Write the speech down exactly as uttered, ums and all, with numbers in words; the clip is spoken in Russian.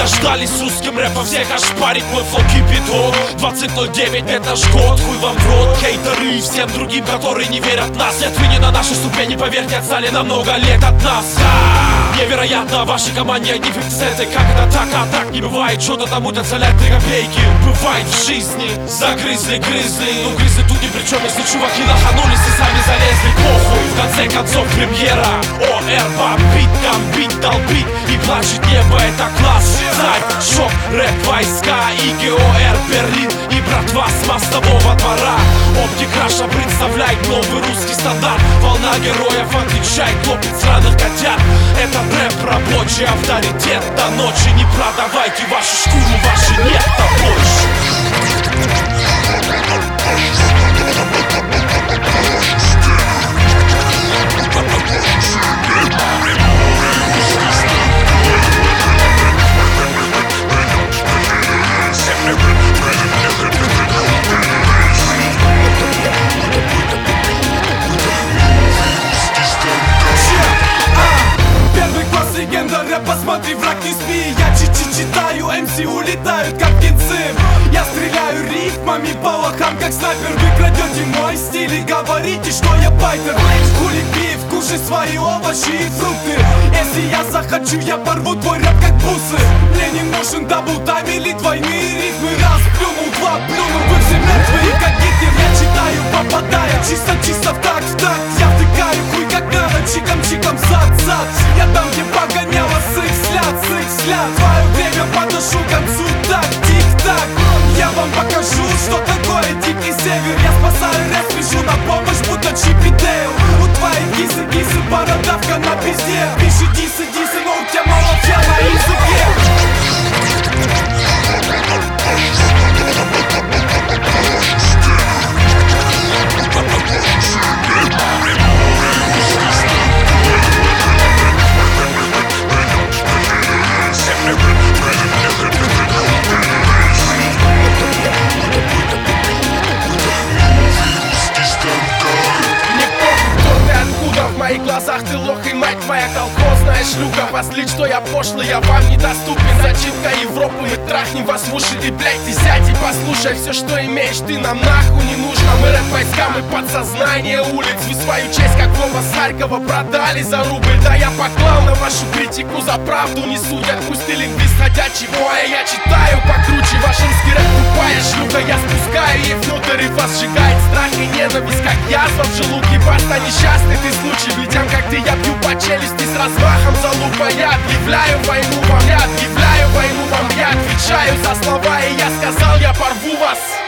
Дождались русским рэпом, всех ошпарить, мой флоу кипяток. Двадцать ноль девять, это наш год, хуй вам в рот. Хейтеры и всем другим, которые не верят в нас. Нет, вы не на нашей ступени, поверьте, отстали на много лет от нас. А, невероятно, в вашей команде одни фиксеты. Как это так, а так не бывает. Что-то там утоцелят три копейки. Бывает в жизни, загрызли, грызли. Ну грызли тут ни при чем, если чуваки лоханулись и сами залезли. Похуй, в конце концов премьера. ОР бомбит, гамбит, долбит и плачет небо, это класс. Знай, шок, рэп, войска и ГОР Берлин и братва с мостового двора. Оптик Раша представляет новый русский стандарт. Волна героев отвечает, топит сраных котят. Это рэп, рабочий авторитет. До ночи не продавайте вашу шкуру, вашей нет-то больше. Посмотри, враг, не спи, я чуть-чуть читаю, эм си улетают, как птенцы. Я стреляю рифмами по лохам, как снайпер. Вы крадете мой стиль и говорите, что я байтер. Хули пив, кушай свои овощи и фрукты. Если я захочу, я порву твой рэп, как бусы. Мне не нужен даблтайм или двойные рифмы. Раз плюнул, два плюнул, вы все мертвые, как Гитлер. Я читаю, попадая, чисто-чисто в такт, в такт. Я втыкаю хуй, как надо, чиком-чиком, зад-зад. Я там, где погоняла сык, сляд, сык, сляд. Твое время подношу к концу, так, тик-так. Я вам покажу, что такое дикий север. Я спасаю рэп, спешу на помощь, будто Чип и Дейл. У твоей кисы, кисы, бородавка на пизде. Пиши дисы, дисы, но у тебя молча на языке. В моих глазах ты лох и мать твоя колхозная шлюха. Послить, что я пошлый, я вам недоступен. Зачинка Европы, мы трахнем вас в уши. И, блядь, ты сядь и послушай. Все, что имеешь, ты нам нахуй не нужно. Мы рэп-войска, мы подсознание улиц. Вы свою честь, как Вова с Харькова, продали за рубль. Да я поклал на вашу критику, за правду не судят. Пусть ты лингвист ходячий, а я читаю покруче. Ваш русский рэп тупая шлюха. Я спускаю ей внутрь и вас сжигает страх и ненависть, как язва в желудке. Баста, несчастный ты случай. Видям, как ты, я бью по челюсти с размахом залупа. Я объявляю войну вам, я объявляю войну вам. Я отвечаю за слова, и я сказал, я порву вас.